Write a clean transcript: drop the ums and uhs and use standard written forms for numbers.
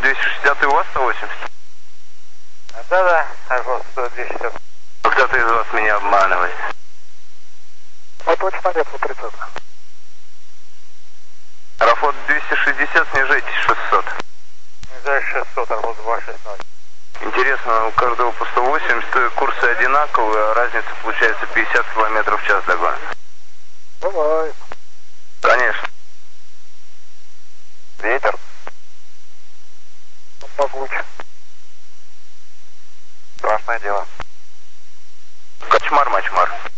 260 и у вас 180? Да-да, Аэрофлот 260. Кто-то из вас меня обманывает. Вот точно нет, вот 30. Аэрофлот 260, снижайтесь 600. Снижай 600, Аэрофлот 260. Интересно, у каждого по 180, курсы одинаковые, а разница получается 50 км в час догона. Бывает. Конечно. Ветер. Могучий. Страшное дело. Качмар-мачмар.